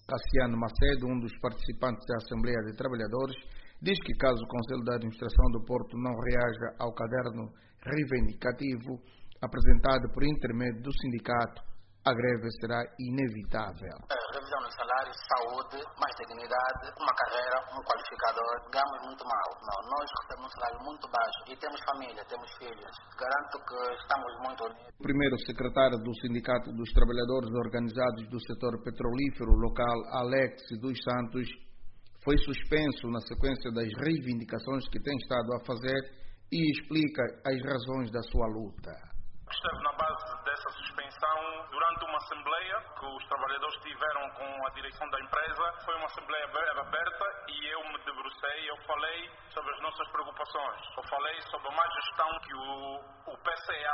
Cassiano Macedo, um dos participantes da Assembleia de Trabalhadores, diz que caso o Conselho de Administração do Porto não reaja ao caderno reivindicativo apresentado por intermédio do sindicato, a greve será inevitável. Revisão dos salários, saúde, mais dignidade, uma carreira, um qualificador. Ganhamos muito mal. Não, nós recebemos um salário muito baixo e temos família, temos filhos. Garanto que estamos muito unidos. O primeiro secretário do Sindicato dos Trabalhadores Organizados do Setor Petrolífero Local, Alex dos Santos, foi suspenso na sequência das reivindicações que tem estado a fazer e explica as razões da sua luta. Esteve na base dessa suspensão durante uma assembleia que os trabalhadores tiveram com a direção da empresa. Foi uma assembleia aberta e eu me debrucei, eu falei sobre as nossas preocupações. Eu falei sobre a má gestão que o PCA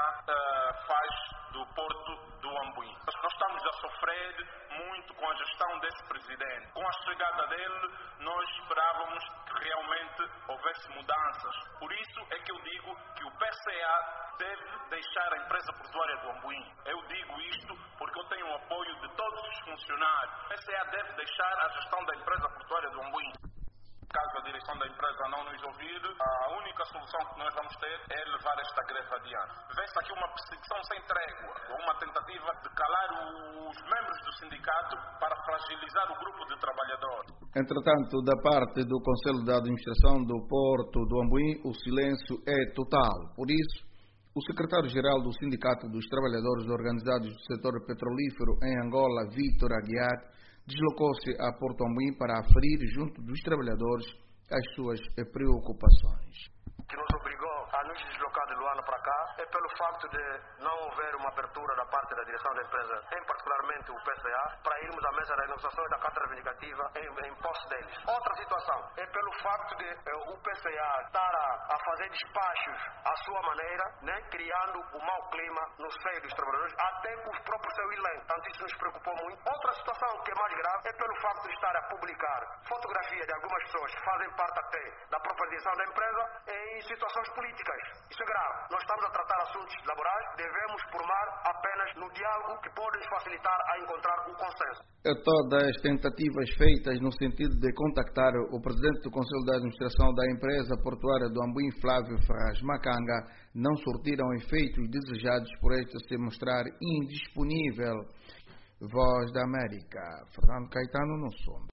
faz do Porto do Ambuim. Nós estamos a sofrer muito com a gestão desse presidente. Com a chegada dele, nós esperávamos que realmente houvesse mudanças. Por isso é que eu digo que o PCA deve deixar a empresa portuária do Ambuim. Eu digo isto porque eu tenho o apoio de todos os funcionários. O PCA deve deixar a gestão da empresa portuária do Ambuim. Caso a direção da empresa não nos ouvir, a única solução que nós vamos ter é levar esta greve adiante. Vê-se aqui uma perseguição sem trégua, uma tentativa de calar os membros do sindicato para fragilizar o grupo de trabalhadores. Entretanto, da parte do Conselho de Administração do Porto do Ambuim, o silêncio é total. Por isso, o secretário-geral do Sindicato dos Trabalhadores Organizados do Setor Petrolífero em Angola, Vítor Aguiar, deslocou-se a Porto Ambuim para aferir junto dos trabalhadores as suas preocupações. O que nos obrigou a nos deslocar de Luanda para cá é pelo facto de não haver uma abertura da parte da direção da empresa, em particularmente o PCA, para irmos à mesa da negociação e da carta reivindicativa em posse deles. Outra situação é pelo facto de o PCA estar a fazer despachos à sua maneira, né, criando o mau clima no seio dos trabalhadores, até com os próprios seu elenco. Portanto, isso nos preocupou muito. Outra situação que é mais grave é pelo facto de estar a publicar fotografia de algumas pessoas que fazem parte até da própria direção da empresa em situações políticas. Isso é grave. Nós estamos a tratar assuntos laborais, devemos formar apenas no diálogo que pode nos facilitar a encontrar o consenso. Todas as tentativas feitas no sentido de contactar o presidente do Conselho de Administração da empresa portuária do Ambuim, Flávio Ferraz Macanga, não surtiram efeitos desejados por este se mostrar indisponível. Voz da América, Fernando Caetano no som.